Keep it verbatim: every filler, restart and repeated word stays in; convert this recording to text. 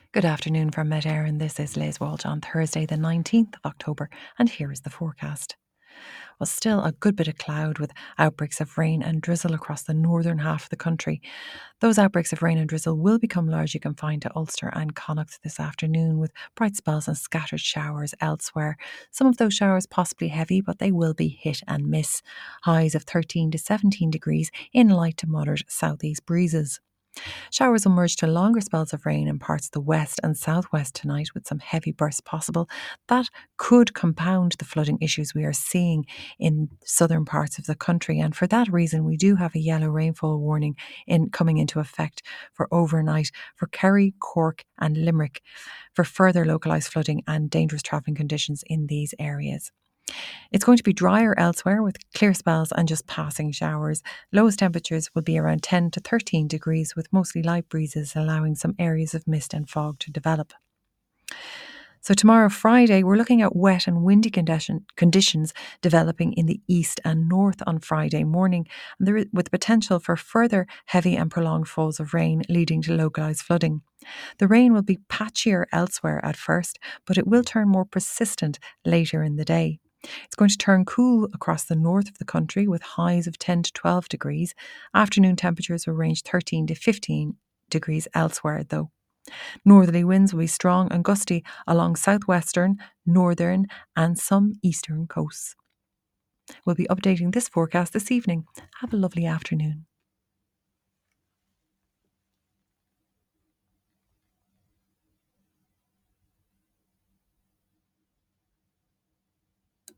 Good afternoon from Met Éireann. This is Liz Walsh on Thursday, the nineteenth of October, and here is the forecast. Well, still a good bit of cloud with outbreaks of rain and drizzle across the northern half of the country. Those outbreaks of rain and drizzle will become largely confined to Ulster and Connacht this afternoon, with bright spells and scattered showers elsewhere. Some of those showers possibly heavy, but they will be hit and miss. Highs of thirteen to seventeen degrees in light to moderate southeast breezes. Showers will merge to longer spells of rain in parts of the west and southwest tonight, with some heavy bursts possible. That could compound the flooding issues we are seeing in southern parts of the country. And for that reason, we do have a yellow rainfall warning in coming into effect for overnight for Kerry, Cork and Limerick for further localised flooding and dangerous travelling conditions in these areas. It's going to be drier elsewhere with clear spells and just passing showers. Lowest temperatures will be around ten to thirteen degrees, with mostly light breezes allowing some areas of mist and fog to develop. So tomorrow, Friday, we're looking at wet and windy condition, conditions developing in the east and north on Friday morning, and there is, with potential for further heavy and prolonged falls of rain leading to localised flooding. The rain will be patchier elsewhere at first, but it will turn more persistent later in the day. It's going to turn cool across the north of the country with highs of ten to twelve degrees. Afternoon temperatures will range thirteen to fifteen degrees elsewhere, though. Northerly winds will be strong and gusty along southwestern, northern and some eastern coasts. We'll be updating this forecast this evening. Have a lovely afternoon.